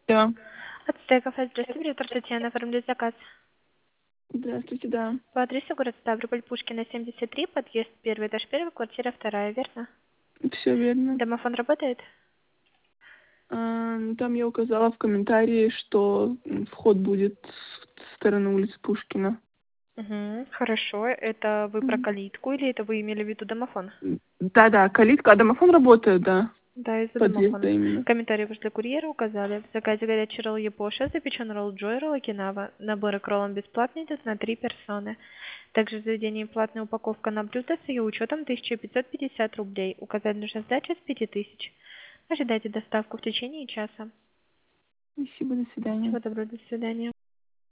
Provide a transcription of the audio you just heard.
Да. Ацтеков, здравствуйте, директор Татьяна, оформлять заказ. Здравствуйте, да. По адресу город Ставрополь, Пушкина, 73, подъезд 1, этаж 1, квартира 2, верно? Все верно. Домофон работает? Там я указала в комментарии, что вход будет со стороны улицы Пушкина. Угу, хорошо. Это вы про Мгм. калитку или это вы имели в виду домофон? Да, калитка, а домофон работает, да. Да, из-за Подъезда домофона. именно. Комментарий возле курьера указали. В заказе горячий ролл Япоша, запечен ролл Джой, ролл Окинава. Наборы к роллам бесплатные, идут на 3 персоны. Также в заведении платная упаковка на блюдо с ее учетом 1550 рублей. Указать нужно сдача с 5000. Ожидайте доставку в течение часа. Спасибо, до свидания. Всего доброго, до свидания.